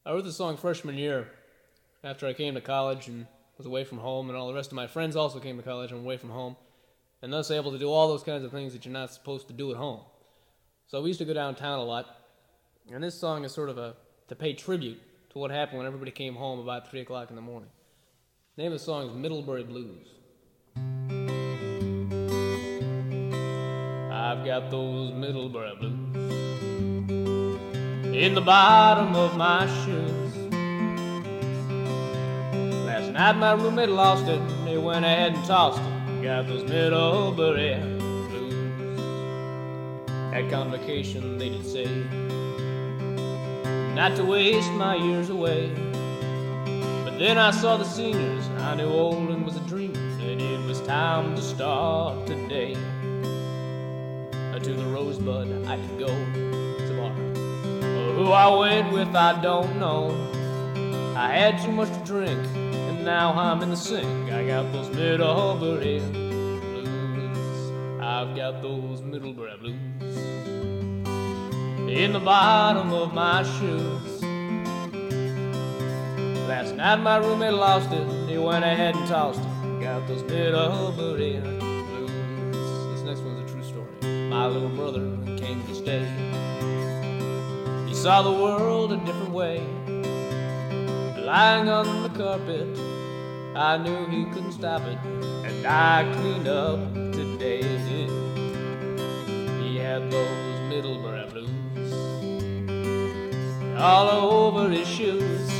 I wrote this song freshman year after I came to college and was away from home, and all the rest of my friends also came to college and were away from home, and thus able to do all those kinds of things that you're not supposed to do at home. So we used to go downtown a lot, and this song is sort of to pay tribute to what happened when everybody came home about 3 o'clock in the morning. The name of the song is Middlebury Blues. I've got those Middlebury Blues in the bottom of my shoes. Last night my roommate lost it, they went ahead and tossed it. Got those Middlebury Blues. At convocation they did say not to waste my years away. But then I saw the seniors, I knew Olin was a dreamer, and it was time to start today. To the Rosebud I could go tomorrow. Who I went with I don't know. I had too much to drink, and now I'm in the sink. I got those Middlebury Blues. I've got those Middlebury Blues in the bottom of my shoes. Last night my roommate lost it, he went ahead and tossed it. Got those Middlebury Blues. This next one's a true story. My little brother came to stay. He saw the world a different way. Lying on the carpet, I knew he couldn't stop it, and I cleaned up today. He had those Middlebury Blues all over his shoes.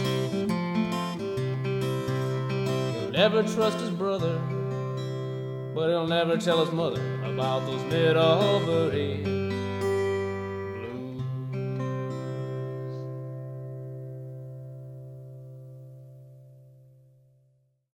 He'll never trust his brother, but he'll never tell his mother about those Middlebury